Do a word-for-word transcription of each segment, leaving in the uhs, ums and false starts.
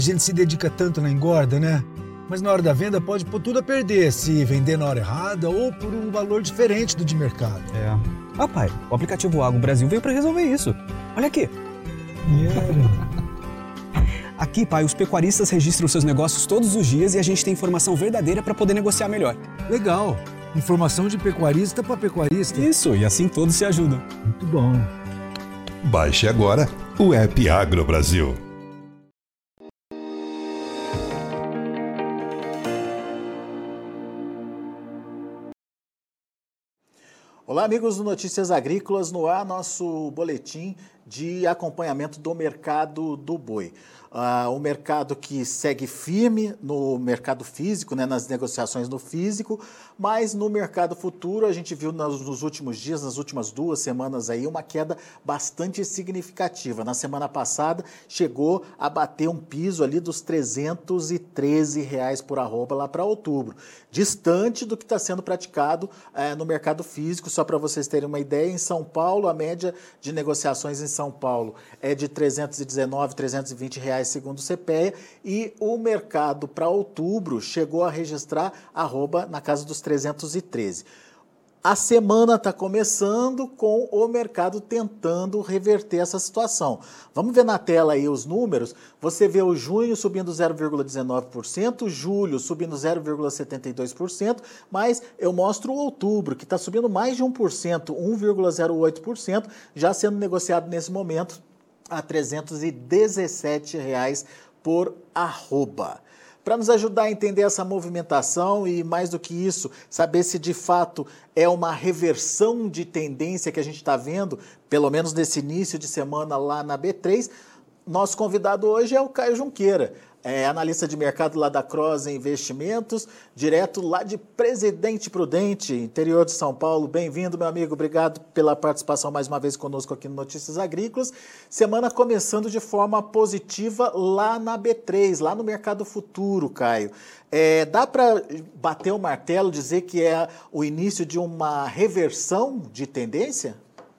A gente se dedica tanto na engorda, né? Mas na hora da venda pode pôr tudo a perder se vender na hora errada ou por um valor diferente do de mercado. É. Ah, pai, o aplicativo Agro Brasil veio para resolver isso. Olha aqui. Yeah. Aqui, pai, os pecuaristas registram seus negócios todos os dias e a gente tem informação verdadeira para poder negociar melhor. Legal. Informação de pecuarista para pecuarista. Isso, e assim todos se ajudam. Muito bom. Baixe agora o app Agro Brasil. Olá, amigos do Notícias Agrícolas, no ar nosso boletim de acompanhamento do mercado do boi. Uh, o mercado que segue firme no mercado físico, né, nas negociações no físico, mas no mercado futuro a gente viu nos, nos últimos dias, nas últimas duas semanas aí, uma queda bastante significativa. Na semana passada chegou a bater um piso ali dos trezentos e treze reais por arroba lá para outubro, distante do que está sendo praticado eh, no mercado físico. Só para vocês terem uma ideia, em São Paulo, a média de negociações em São Paulo é de trezentos e dezenove, trezentos e vinte reais segundo o CPEA, e o mercado para outubro chegou a registrar arroba na casa dos trezentos e treze. A semana está começando com o mercado tentando reverter essa situação. Vamos ver na tela aí os números. Você vê o junho subindo zero vírgula dezenove por cento, julho subindo zero vírgula setenta e dois por cento, mas eu mostro o outubro, que está subindo mais de um por cento, um vírgula zero oito por cento, já sendo negociado nesse momento a trezentos e dezessete reais por arroba. Para nos ajudar a entender essa movimentação e, mais do que isso, saber se de fato é uma reversão de tendência que a gente está vendo, pelo menos nesse início de semana lá na B três, nosso convidado hoje é o Caio Junqueira, é analista de mercado lá da Cross Investimentos, direto lá de Presidente Prudente, interior de São Paulo. Bem-vindo, meu amigo. Obrigado pela participação mais uma vez conosco aqui no Notícias Agrícolas. Semana começando de forma positiva lá na B três, lá no mercado futuro, Caio. É, dá para bater o martelo, dizer que é o início de uma reversão de tendência?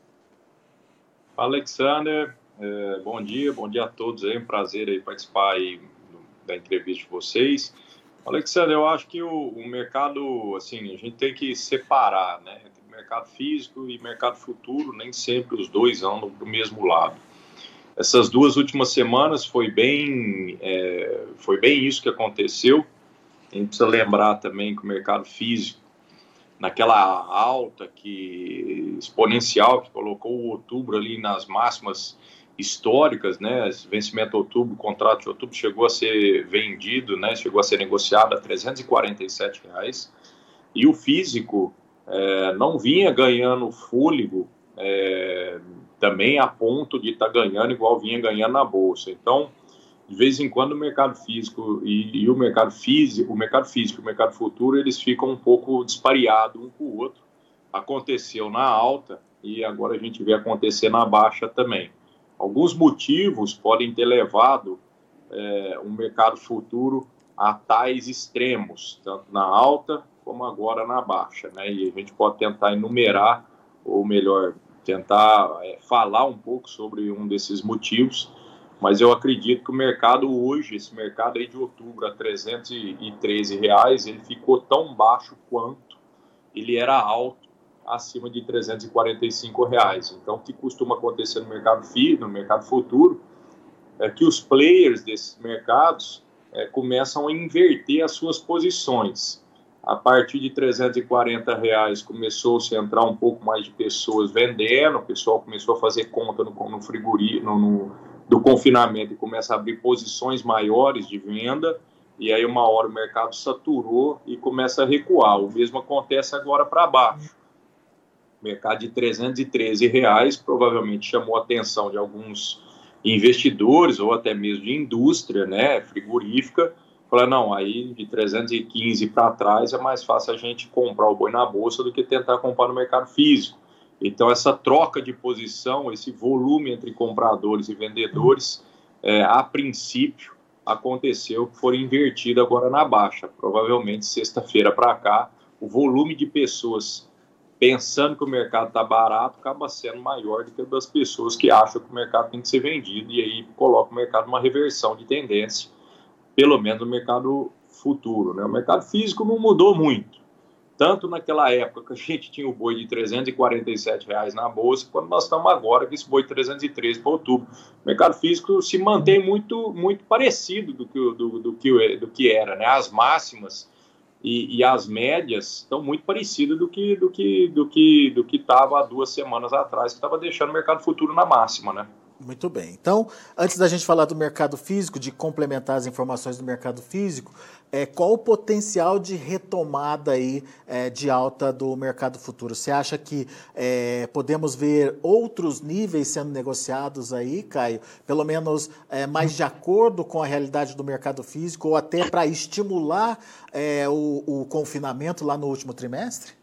Alexander, é, bom dia, bom dia a todos. É um prazer aí participar aí da entrevista de vocês. Alexandre, eu acho que o, o mercado, assim, a gente tem que separar, né, entre mercado físico e mercado futuro, nem sempre os dois andam do mesmo lado. Essas duas últimas semanas foi bem, é, foi bem isso que aconteceu. A gente precisa lembrar também que o mercado físico, naquela alta que, exponencial que colocou o outubro ali nas máximas históricas, né, esse vencimento de outubro, o contrato de outubro chegou a ser vendido, né, chegou a ser negociado a trezentos e quarenta e sete reais, e o físico é, não vinha ganhando fôlego é, também a ponto de estar tá ganhando igual vinha ganhando na bolsa. Então, de vez em quando o mercado físico e, e o mercado físico, o mercado físico e o mercado futuro, eles ficam um pouco dispareados um com o outro. Aconteceu na alta e agora a gente vê acontecer na baixa também. Alguns motivos podem ter levado é, o mercado futuro a tais extremos, tanto na alta como agora na baixa, né? E a gente pode tentar enumerar, ou melhor, tentar é, falar um pouco sobre um desses motivos, mas eu acredito que o mercado hoje, esse mercado aí de outubro a trezentos e treze reais, ele ficou tão baixo quanto ele era alto, acima de trezentos e quarenta e cinco reais. Então, o que costuma acontecer no mercado físico, no mercado futuro, é que os players desses mercados é, começam a inverter as suas posições. A partir de trezentos e quarenta reais começou-se a entrar um pouco mais de pessoas vendendo, o pessoal começou a fazer conta no, no frigorífico, no, no, do confinamento e começa a abrir posições maiores de venda, e aí uma hora o mercado saturou e começa a recuar. O mesmo acontece agora para baixo. Mercado de trezentos e treze reais provavelmente chamou a atenção de alguns investidores ou até mesmo de indústria, né, frigorífica. Falaram, não, aí de trezentos e quinze para trás é mais fácil a gente comprar o boi na bolsa do que tentar comprar no mercado físico. Então essa troca de posição, esse volume entre compradores e vendedores, é, a princípio aconteceu que foi invertido agora na baixa. Provavelmente sexta-feira para cá, o volume de pessoas pensando que o mercado está barato, acaba sendo maior do que o das pessoas que acham que o mercado tem que ser vendido, e aí coloca o mercado numa reversão de tendência, pelo menos no mercado futuro, né? O mercado físico não mudou muito, tanto naquela época que a gente tinha o boi de trezentos e quarenta e sete reais na bolsa, quando nós estamos agora com esse boi de trezentos e treze para outubro. O mercado físico se mantém muito, muito parecido do que, do, do que, do que era, né? As máximas e, e as médias estão muito parecidas do que do que do que do que estava há duas semanas atrás, que estava deixando o mercado futuro na máxima, né? Muito bem. Então, antes da gente falar do mercado físico, de complementar as informações do mercado físico, é, qual o potencial de retomada aí, é, de alta do mercado futuro? Você acha que é, podemos ver outros níveis sendo negociados aí, Caio? Pelo menos é, mais de acordo com a realidade do mercado físico, ou até para estimular é, o, o confinamento lá no último trimestre?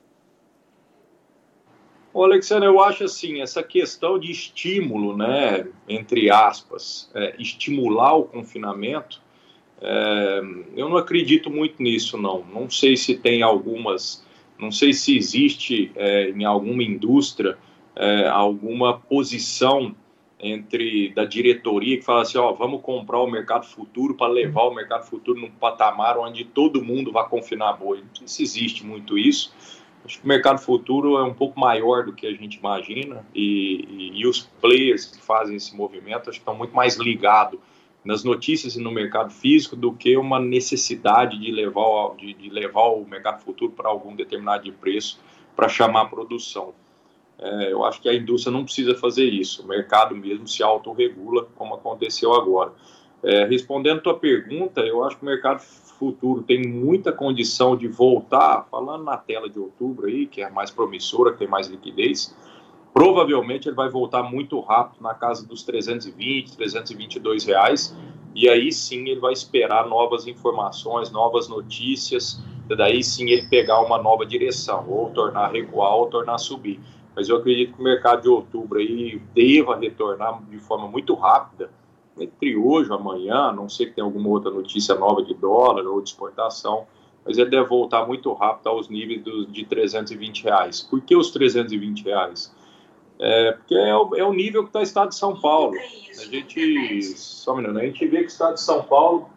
Ô, Alexandre, eu acho assim, essa questão de estímulo, né, entre aspas, é, estimular o confinamento, é, eu não acredito muito nisso, não. Não sei se tem algumas, não sei se existe é, em alguma indústria é, alguma posição entre da diretoria que fala assim, ó, vamos comprar o mercado futuro para levar o mercado futuro num patamar onde todo mundo vai confinar boi. Não sei se existe muito isso. Acho que o mercado futuro é um pouco maior do que a gente imagina e, e, e os players que fazem esse movimento acho que estão muito mais ligados nas notícias e no mercado físico do que uma necessidade de levar, de, de levar o mercado futuro para algum determinado de preço para chamar a produção. É, eu acho que a indústria não precisa fazer isso, o mercado mesmo se autorregula, como aconteceu agora. É, respondendo a tua pergunta, eu acho que o mercado futuro tem muita condição de voltar, falando na tela de outubro aí, que é mais promissora, que tem mais liquidez, provavelmente ele vai voltar muito rápido na casa dos trezentos e vinte, trezentos e vinte e dois reais, e aí sim ele vai esperar novas informações, novas notícias, daí sim ele pegar uma nova direção, ou tornar recuar ou tornar subir. Mas eu acredito que o mercado de outubro aí deva retornar de forma muito rápida, entre hoje e amanhã, a não sei que tem alguma outra notícia nova de dólar ou de exportação, mas ele deve voltar muito rápido aos níveis do, de trezentos e vinte reais. Por que os trezentos e vinte reais? É, porque é o, é o nível que está o estado de São Paulo. A gente, só um minuto, a gente vê que o estado de São Paulo,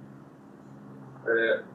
é,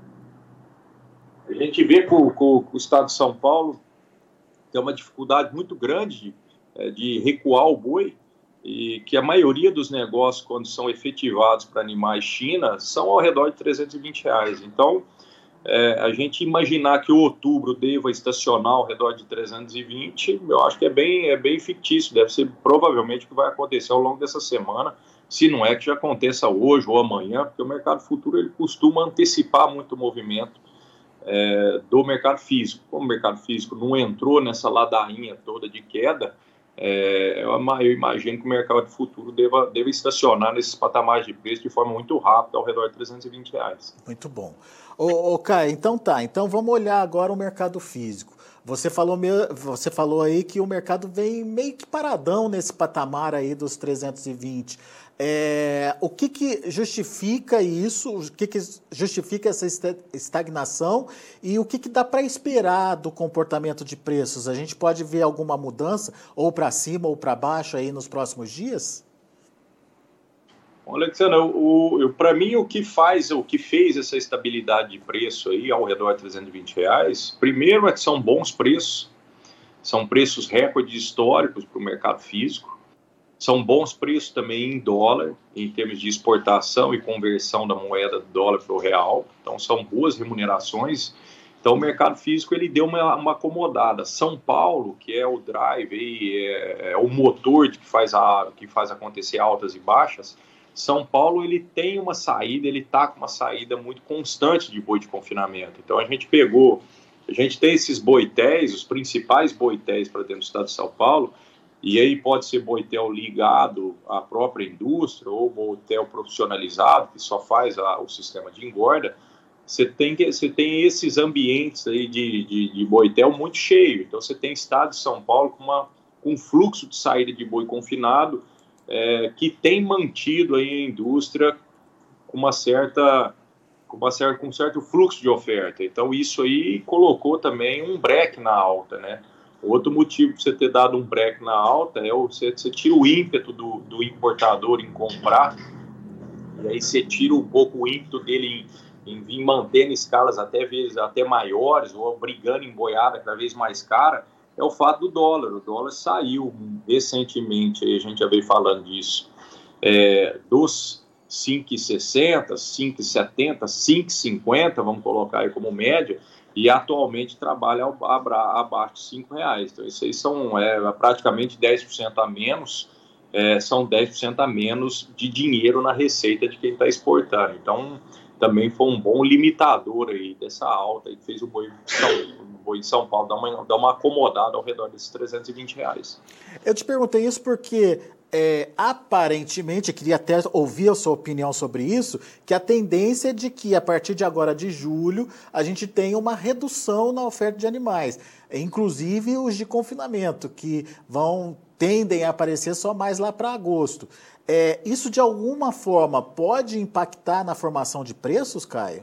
a gente vê que o, que o estado de São Paulo tem uma dificuldade muito grande é, de recuar o boi, e que a maioria dos negócios, quando são efetivados para animais China, são ao redor de trezentos e vinte reais. Então, é, a gente imaginar que o outubro deva estacionar ao redor de trezentos e vinte, eu acho que é bem, é bem fictício, deve ser provavelmente o que vai acontecer ao longo dessa semana, se não é que já aconteça hoje ou amanhã, porque o mercado futuro ele costuma antecipar muito o movimento é, do mercado físico. Como o mercado físico não entrou nessa ladainha toda de queda, É, eu imagino que o mercado futuro deva, deva estacionar nesses patamares de preço de forma muito rápida, ao redor de trezentos e vinte reais. Muito bom. Ô, ô Caio, então tá, então vamos olhar agora o mercado físico. Você falou, você falou aí que o mercado vem meio que paradão nesse patamar aí dos trezentos e vinte. É, o que, que justifica isso, o que, que justifica essa estagnação e o que, que dá para esperar do comportamento de preços? A gente pode ver alguma mudança ou para cima ou para baixo aí nos próximos dias? Alexandre, para mim o que faz, o que fez essa estabilidade de preço aí ao redor de trezentos e vinte reais, primeiro é que são bons preços, são preços recordes históricos para o mercado físico. São bons preços também em dólar, em termos de exportação e conversão da moeda do dólar para o real. Então, são boas remunerações. Então, o mercado físico ele deu uma, uma acomodada. São Paulo, que é o drive, é, é o motor de que, faz a, que faz acontecer altas e baixas, São Paulo ele tem uma saída, ele está com uma saída muito constante de boi de confinamento. Então, a gente pegou, a gente tem esses boitéis, os principais boitéis para dentro do estado de São Paulo, e aí pode ser boitel ligado à própria indústria ou boitel profissionalizado, que só faz a, o sistema de engorda. Você tem, que, você tem esses ambientes aí de, de, de boitel muito cheio. Então, você tem estado de São Paulo com, uma, com um fluxo de saída de boi confinado é, que tem mantido aí a indústria com uma certa... Com, uma certa, com um certo fluxo de oferta. Então, isso aí colocou também um break na alta, né? Outro motivo para você ter dado um break na alta é você, você tira o ímpeto do, do importador em comprar e aí você tira um pouco o ímpeto dele em, em vir mantendo escalas até vezes até maiores, ou brigando em boiada cada vez mais cara, é o fato do dólar. O dólar saiu recentemente, a gente já veio falando disso, é, dos cinco e sessenta, cinco e setenta, cinco e cinquenta, vamos colocar aí como média, e atualmente trabalha abaixo de cinco reais. Então, isso aí são é, praticamente dez por cento a menos, é, são dez por cento a menos de dinheiro na receita de quem está exportando. Então, também foi um bom limitador aí dessa alta, que fez o boi, o boi de São Paulo dar uma, dar uma acomodada ao redor desses trezentos e vinte reais. Eu te perguntei isso porque... É, aparentemente, eu queria até ouvir a sua opinião sobre isso, que a tendência é de que a partir de agora de julho a gente tenha uma redução na oferta de animais, inclusive os de confinamento, que vão tendem a aparecer só mais lá para agosto. É, isso de alguma forma pode impactar na formação de preços, Caio?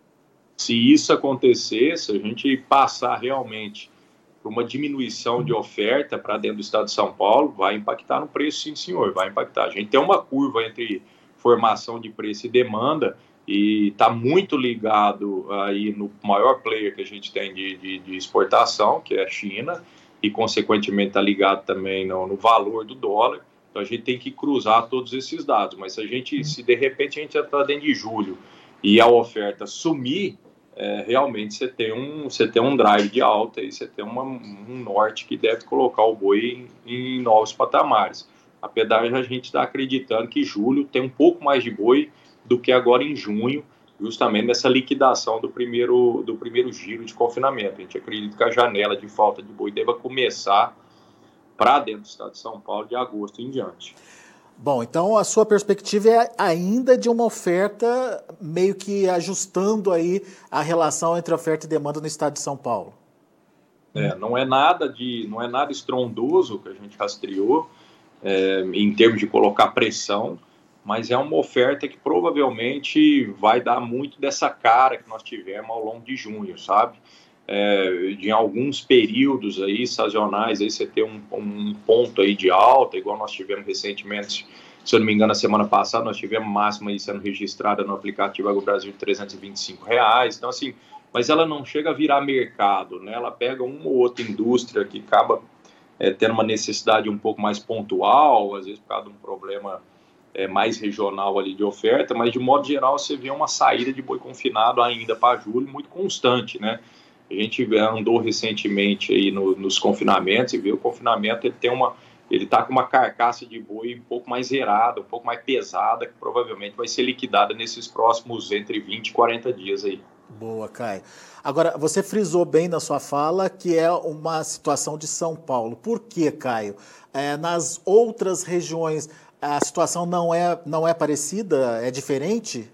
Se isso acontecer, se a gente passar realmente por uma diminuição de oferta para dentro do estado de São Paulo, vai impactar no preço, sim, senhor, vai impactar. A gente tem uma curva entre formação de preço e demanda, e está muito ligado aí no maior player que a gente tem de, de, de exportação, que é a China, e consequentemente está ligado também no, no valor do dólar. Então a gente tem que cruzar todos esses dados, mas se a gente, se de repente a gente já está dentro de julho e a oferta sumir, É, realmente você tem, um, você tem um drive de alta e você tem uma, um norte que deve colocar o boi em, em novos patamares. Apesar de a gente estar acreditando que julho tem um pouco mais de boi do que agora em junho, justamente nessa liquidação do primeiro, do primeiro giro de confinamento. A gente acredita que a janela de falta de boi deva começar para dentro do estado de São Paulo de agosto em diante. Bom, então a sua perspectiva é ainda de uma oferta meio que ajustando aí a relação entre oferta e demanda no estado de São Paulo. É, não é nada de, não é nada estrondoso que a gente rastreou é, em termos de colocar pressão, mas é uma oferta que provavelmente vai dar muito dessa cara que nós tivemos ao longo de junho, sabe? É, de alguns períodos aí sazonais, aí você tem um, um ponto aí de alta, igual nós tivemos recentemente, se eu não me engano, a semana passada nós tivemos máxima aí sendo registrada no aplicativo AgroBrasil de trezentos e vinte e cinco reais, então assim, mas ela não chega a virar mercado, né? Ela pega uma ou outra indústria que acaba é, tendo uma necessidade um pouco mais pontual, às vezes por causa de um problema é, mais regional ali de oferta, mas de modo geral você vê uma saída de boi confinado ainda para julho muito constante, né? A gente andou recentemente aí no, nos confinamentos e viu o confinamento, ele tem uma, ele está com uma carcaça de boi um pouco mais zerada, um pouco mais pesada, que provavelmente vai ser liquidada nesses próximos entre vinte e quarenta dias aí. Boa, Caio. Agora, você frisou bem na sua fala que é uma situação de São Paulo. Por quê, Caio? É, nas outras regiões a situação não é, não é parecida? É diferente?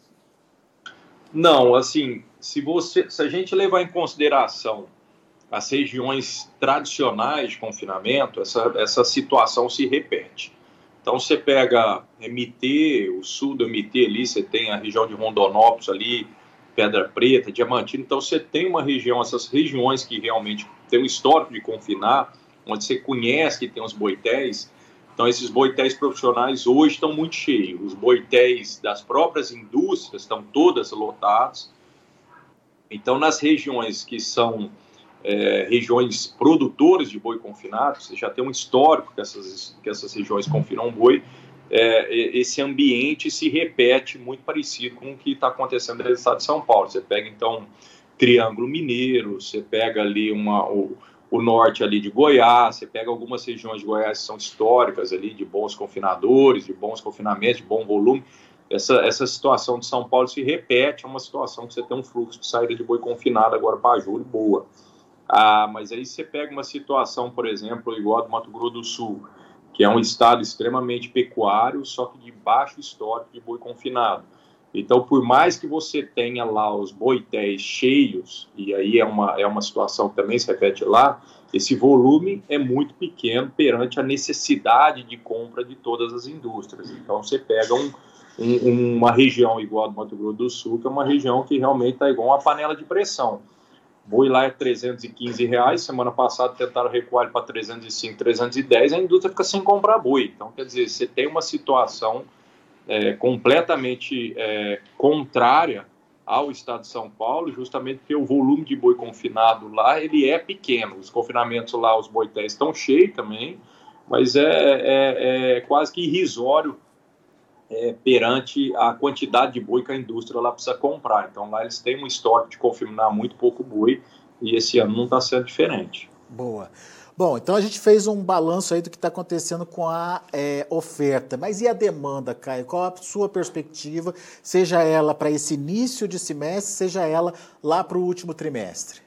Não, assim, se, você, se a gente levar em consideração as regiões tradicionais de confinamento, essa, essa situação se repete. Então, você pega M T, o sul do M T ali, você tem a região de Rondonópolis ali, Pedra Preta, Diamantino, então você tem uma região, essas regiões que realmente tem um histórico de confinar, onde você conhece que tem os boitéis. Então, esses boitéis profissionais hoje estão muito cheios. Os boitéis das próprias indústrias estão todas lotados. Então, nas regiões que são é, regiões produtoras de boi confinado, você já tem um histórico que essas, que essas regiões confinam boi, é, esse ambiente se repete muito parecido com o que está acontecendo no estado de São Paulo. Você pega, então, Triângulo Mineiro, você pega ali uma... O, o norte ali de Goiás, você pega algumas regiões de Goiás que são históricas ali, de bons confinadores, de bons confinamentos, de bom volume. Essa, essa situação de São Paulo se repete, é uma situação que você tem um fluxo de saída de boi confinado agora para julho, boa. Ah, mas aí você pega uma situação, por exemplo, igual a do Mato Grosso do Sul, que é um estado extremamente pecuário, só que de baixo histórico de boi confinado. Então, por mais que você tenha lá os boitéis cheios, e aí é uma, é uma situação que também se repete lá, esse volume é muito pequeno perante a necessidade de compra de todas as indústrias. Então, você pega um, um, uma região igual a do Mato Grosso do Sul, que é uma região que realmente está igual uma panela de pressão. Boi lá é trezentos e quinze reais, semana passada tentaram recuar para trezentos e cinco, trezentos e dez, a indústria fica sem comprar boi. Então, quer dizer, você tem uma situação é, completamente é, contrária ao estado de São Paulo, justamente porque o volume de boi confinado lá, ele é pequeno. Os confinamentos lá, os boitéis estão cheios também, mas é, é, é quase que irrisório é, perante a quantidade de boi que a indústria lá precisa comprar. Então lá eles têm um estoque de confinar muito pouco boi, e esse ano não está sendo diferente. Boa. Bom, então a gente fez um balanço aí do que está acontecendo com a é, oferta. Mas e a demanda, Caio? Qual a sua perspectiva, seja ela para esse início de semestre, seja ela lá para o último trimestre?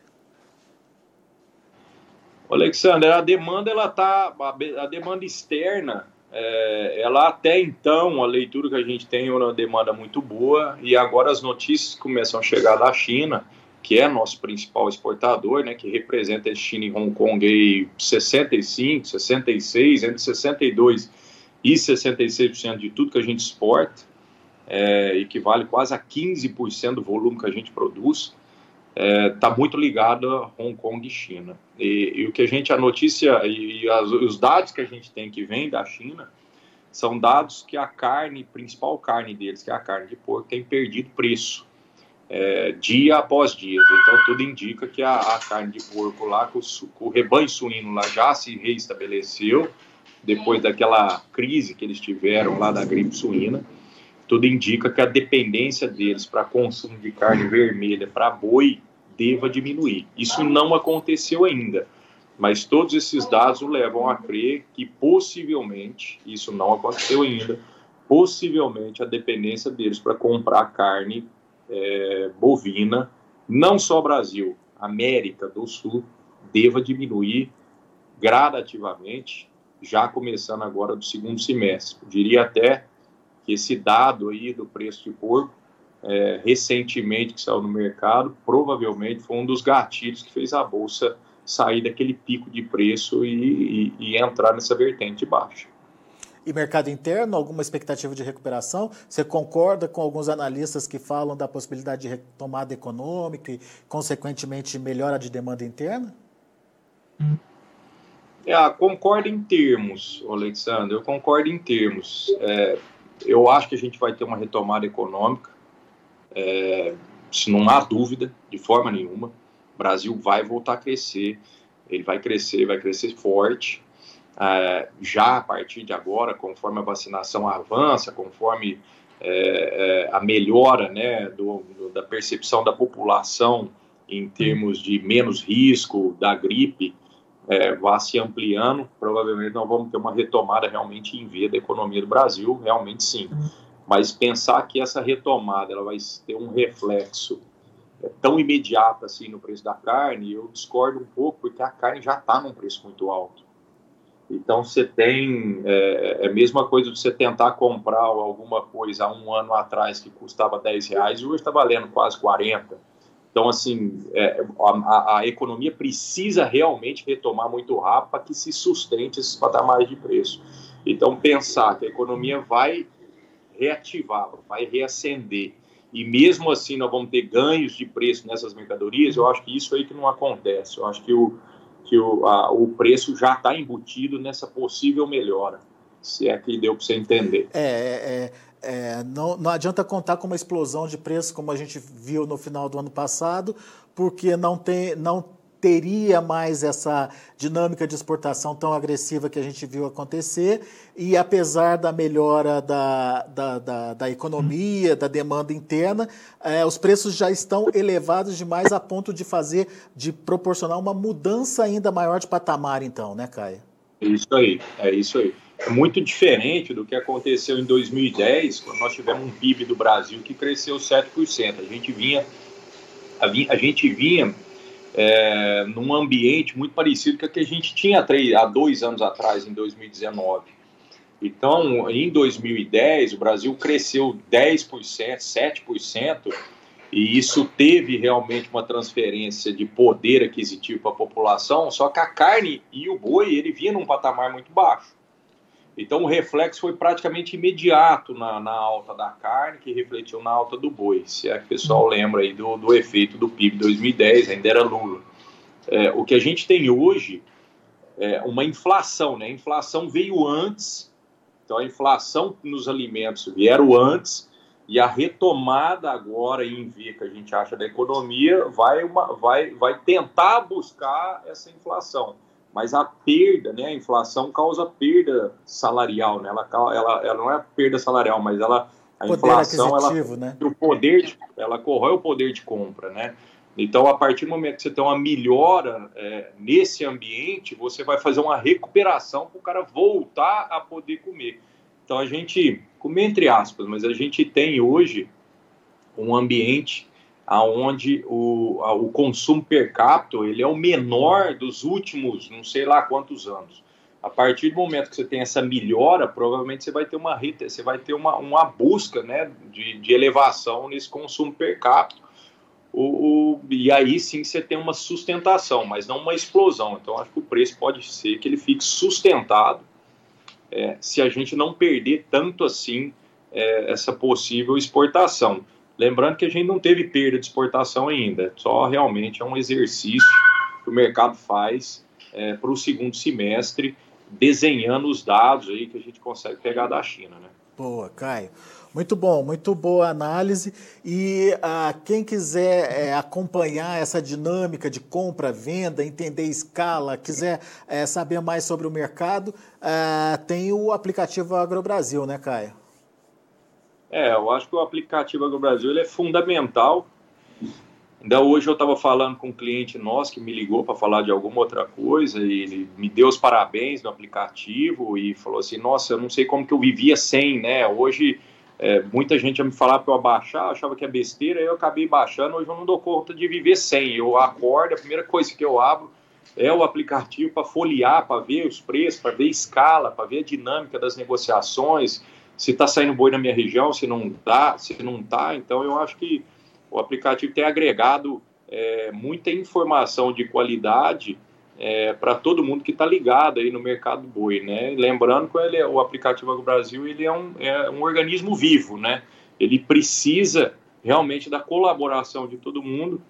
Alexandre, a demanda, ela tá, a demanda externa, é, ela até então, a leitura que a gente tem é uma demanda muito boa, e agora as notícias começam a chegar da China, que é nosso principal exportador, né, que representa a China e Hong Kong aí sessenta e cinco, sessenta e seis, entre sessenta e dois e sessenta e seis por cento de tudo que a gente exporta, é, equivale quase a quinze por cento do volume que a gente produz, está é, muito ligado a Hong Kong e China. E, e o que a gente, a notícia e, e as, os dados que a gente tem que vem da China são dados que a carne, principal carne deles, que é a carne de porco, tem perdido preço. É, dia após dia, então tudo indica que a, a carne de porco lá, com o, com o rebanho suíno lá já se reestabeleceu, depois daquela crise que eles tiveram lá da gripe suína, tudo indica que a dependência deles para consumo de carne vermelha para boi deva diminuir. Isso não aconteceu ainda, mas todos esses dados o levam a crer que possivelmente, isso não aconteceu ainda, possivelmente a dependência deles para comprar carne É, bovina, não só Brasil, América do Sul, deva diminuir gradativamente, já começando agora do segundo semestre. Eu diria até que esse dado aí do preço de porco, é, recentemente que saiu no mercado, provavelmente foi um dos gatilhos que fez a Bolsa sair daquele pico de preço e, e, e entrar nessa vertente baixa. E mercado interno, alguma expectativa de recuperação? Você concorda com alguns analistas que falam da possibilidade de retomada econômica e, consequentemente, melhora de demanda interna? É, concordo em termos, Alexandre, eu concordo em termos. É, eu acho que a gente vai ter uma retomada econômica, é, isso não há dúvida, de forma nenhuma. O Brasil vai voltar a crescer, ele vai crescer, vai crescer forte. Uh, já a partir de agora, conforme a vacinação avança, conforme é, é, a melhora, né, do, do, da percepção da população em termos de menos risco da gripe, é, vai se ampliando, provavelmente nós vamos ter uma retomada realmente em V da economia do Brasil, realmente sim. Mas pensar que essa retomada ela vai ter um reflexo é, tão imediato assim no preço da carne, eu discordo um pouco, porque a carne já está num preço muito alto. Então, você tem, é, é a mesma coisa de você tentar comprar alguma coisa há um ano atrás que custava dez reais e hoje está valendo quase quarenta. Então, assim, é, a, a economia precisa realmente retomar muito rápido para que se sustente esses patamares de preço. Então, pensar que a economia vai reativar, vai reacender, e mesmo assim nós vamos ter ganhos de preço nessas mercadorias, eu acho que isso aí que não acontece. Eu acho que o que o, a, o preço já está embutido nessa possível melhora, se é que deu para você entender. É, é, é, não, não adianta contar com uma explosão de preço como a gente viu no final do ano passado, porque não, tem, não teria mais essa dinâmica de exportação tão agressiva que a gente viu acontecer, e apesar da melhora da, da, da, da economia, da demanda interna, é, os preços já estão elevados demais a ponto de fazer, de proporcionar uma mudança ainda maior de patamar, então, né, Caio? Isso aí, é isso aí. É muito diferente do que aconteceu em dois mil e dez, quando nós tivemos um P I B do Brasil que cresceu sete por cento. A gente vinha, a, a gente vinha É, num ambiente muito parecido com o que a gente tinha três, há dois anos atrás, em dois mil e dezenove. Então, em dois mil e dez, o Brasil cresceu dez por cento, sete por cento, e isso teve realmente uma transferência de poder aquisitivo para a população, só que a carne e o boi, ele vinha num patamar muito baixo. Então, o reflexo foi praticamente imediato na, na alta da carne, que refletiu na alta do boi. Se é que o pessoal lembra aí do, do efeito do P I B dois mil e dez, ainda era Lula. É, o que a gente tem hoje é uma inflação, né? A inflação veio antes Então, a inflação nos alimentos vieram antes e a retomada agora em V que a gente acha da economia vai, uma, vai, vai tentar buscar essa inflação. Mas a perda, né, a inflação causa perda salarial, né? ela, ela, ela não é perda salarial, mas ela, a poder inflação, ela, né? o poder de, ela corrói o poder de compra, né? Então, a partir do momento que você tem uma melhora é, nesse ambiente, você vai fazer uma recuperação para o cara voltar a poder comer. Então, a gente, comer entre aspas, mas a gente tem hoje um ambiente onde o, a, o consumo per capita ele é o menor dos últimos não sei lá quantos anos. A partir do momento que você tem essa melhora, provavelmente você vai ter uma, você vai ter uma, uma busca, né, de, de elevação nesse consumo per capita. O, o, e aí sim você tem uma sustentação, mas não uma explosão. Então acho que o preço pode ser que ele fique sustentado é, se a gente não perder tanto assim é, essa possível exportação. Lembrando que a gente não teve perda de exportação ainda, só realmente é um exercício que o mercado faz é, para o segundo semestre, desenhando os dados aí que a gente consegue pegar da China, né? Boa, Caio. Muito bom, muito boa análise. E ah, quem quiser é, acompanhar essa dinâmica de compra, venda, entender escala, quiser é, saber mais sobre o mercado, ah, tem o aplicativo AgroBrasil, né, Caio? É, eu acho que o aplicativo AgroBrasil ele é fundamental. Ainda hoje eu estava falando com um cliente nosso que me ligou para falar de alguma outra coisa e ele me deu os parabéns no aplicativo e falou assim, nossa, eu não sei como que eu vivia sem, né? Hoje é, muita gente ia me falar para eu abaixar, achava que é besteira, aí eu acabei baixando, hoje eu não dou conta de viver sem. Eu acordo, a primeira coisa que eu abro é o aplicativo para folhear, para ver os preços, para ver escala, para ver a dinâmica das negociações, se está saindo boi na minha região, se não está, se não está. Então eu acho que o aplicativo tem agregado é, muita informação de qualidade é, para todo mundo que está ligado aí no mercado boi, né? Lembrando que ele é, o aplicativo AgroBrasil ele é um, é um organismo vivo, né? Ele precisa realmente da colaboração de todo mundo,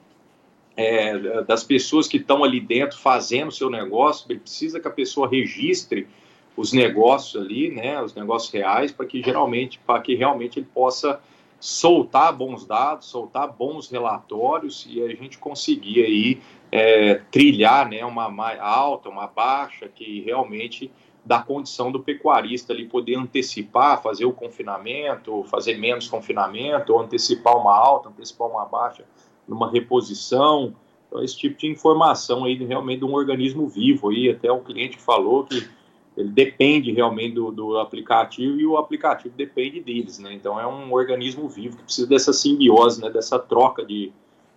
é, das pessoas que estão ali dentro fazendo o seu negócio. Ele precisa que a pessoa registre os negócios ali, né? Os negócios reais, para que geralmente, para que realmente ele possa soltar bons dados, soltar bons relatórios e a gente conseguir aí é, trilhar, né, uma alta, uma baixa, que realmente dá condição do pecuarista ali poder antecipar, fazer o confinamento, fazer menos confinamento, ou antecipar uma alta, antecipar uma baixa numa reposição. Então, esse tipo de informação aí realmente de um organismo vivo aí, até o cliente falou que ele depende realmente do, do aplicativo e o aplicativo depende deles, né? Então é um organismo vivo que precisa dessa simbiose, né? Dessa troca de,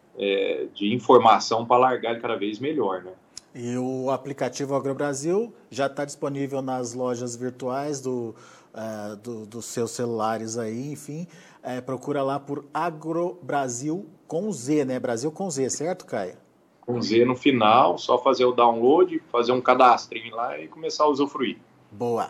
é, de informação para largar ele cada vez melhor, né? E o aplicativo AgroBrasil já está disponível nas lojas virtuais do, uh, do, dos seus celulares aí, enfim, é, procura lá por AgroBrasil com Z, né? Brasil com Z, certo, Caio? Com Z no final, só fazer o download, fazer um cadastrinho lá e começar a usufruir. Boa.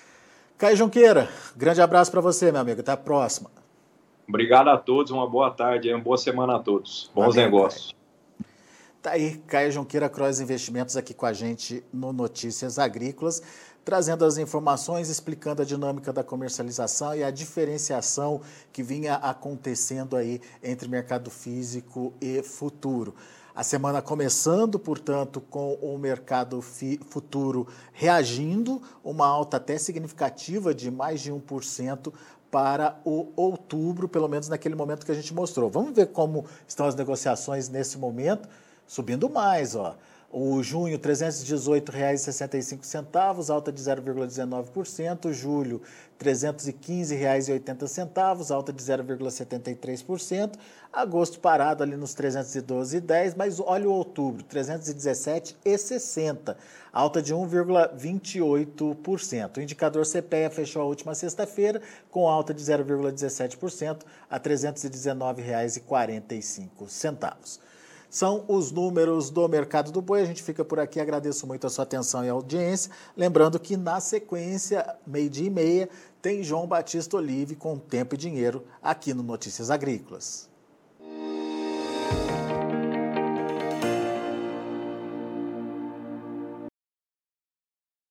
Caio Junqueira, grande abraço para você, meu amigo. Até a próxima. Obrigado a todos, uma boa tarde, uma boa semana a todos. Bons Valeu, negócios. Caio. Tá aí, Caio Junqueira, Cross Investimentos, aqui com a gente no Notícias Agrícolas, trazendo as informações, explicando a dinâmica da comercialização e a diferenciação que vinha acontecendo aí entre mercado físico e futuro. A semana começando, portanto, com o mercado futuro reagindo, uma alta até significativa de mais de um por cento para o outubro, pelo menos naquele momento que a gente mostrou. Vamos ver como estão as negociações nesse momento, subindo mais, ó. O junho, trezentos e dezoito reais e sessenta e cinco centavos, alta de zero vírgula dezenove por cento. Julho, trezentos e quinze reais e oitenta centavos, alta de zero vírgula setenta e três por cento. Agosto parado ali nos trezentos e doze reais e dez centavos, mas olha o outubro, trezentos e dezessete reais e sessenta centavos, alta de um vírgula vinte e oito por cento. O indicador C P E A fechou a última sexta-feira com alta de zero vírgula dezessete por cento a trezentos e dezenove reais e quarenta e cinco centavos. São os números do mercado do boi. A gente fica por aqui. Agradeço muito a sua atenção e audiência. Lembrando que na sequência, meio-dia e meia, tem João Batista Olive com Tempo e Dinheiro aqui no Notícias Agrícolas.